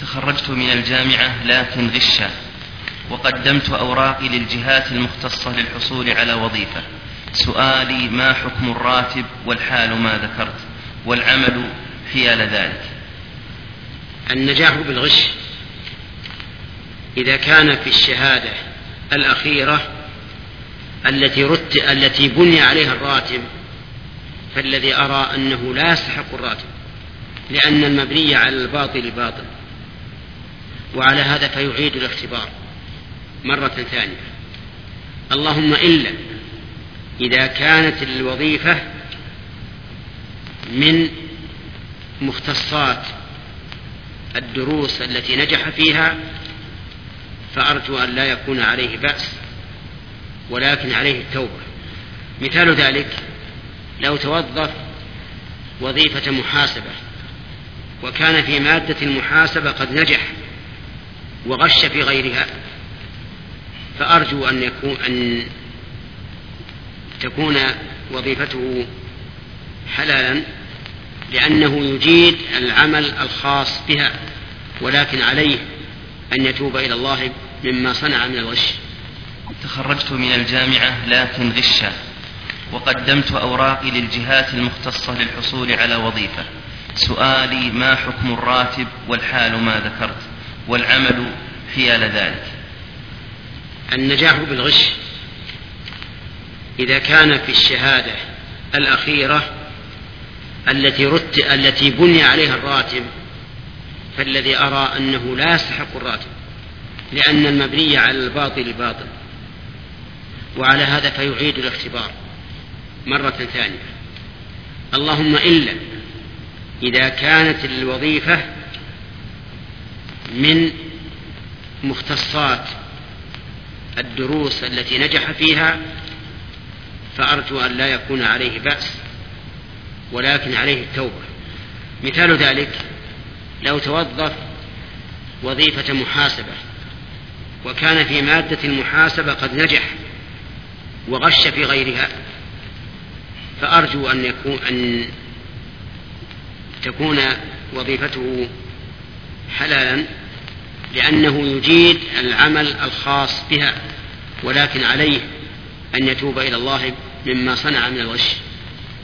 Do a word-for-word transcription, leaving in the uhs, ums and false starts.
تخرجت من الجامعة لكن غشا، وقدمت أوراقي للجهات المختصة للحصول على وظيفة. سؤالي: ما حكم الراتب والحال ما ذكرت والعمل حيال ذلك؟ النجاح بالغش إذا كان في الشهادة الأخيرة التي, رت... التي بني عليها الراتب، فالذي أرى أنه لا يستحق الراتب، لأن المبني على الباطل باطل، وعلى هذا فيعيد الاختبار مرة ثانية. اللهم إلا إذا كانت الوظيفة من مختصات الدروس التي نجح فيها، فأرجو أن لا يكون عليه بأس، ولكن عليه التوبة. مثال ذلك: لو توظف وظيفة محاسبة وكان في مادة المحاسبة قد نجح وغش في غيرها، فأرجو أن يكون أن تكون وظيفته حلالا، لأنه يجيد العمل الخاص بها، ولكن عليه أن يتوب إلى الله مما صنع من الغش. تخرجت من الجامعة لكن غشا، وقدمت أوراقي للجهات المختصة للحصول على وظيفة. سؤالي: ما حكم الراتب والحال ما ذكرت والعمل حيال ذلك؟ النجاح بالغش إذا كان في الشهادة الأخيرة التي, رت... التي بني عليها الراتب، فالذي أرى أنه لا يستحق الراتب، لأن المبني على الباطل باطل، وعلى هذا فيعيد الاختبار مرة ثانية. اللهم إلا إذا كانت الوظيفة من مختصات الدروس التي نجح فيها، فأرجو أن لا يكون عليه بأس، ولكن عليه التوبة. مثال ذلك: لو توظف وظيفة محاسبة وكان في مادة المحاسبة قد نجح وغش في غيرها، فأرجو أن يكون أن تكون وظيفته حلالا، لأنه يجيد العمل الخاص بها، ولكن عليه أن يتوب إلى الله مما صنع من الغش.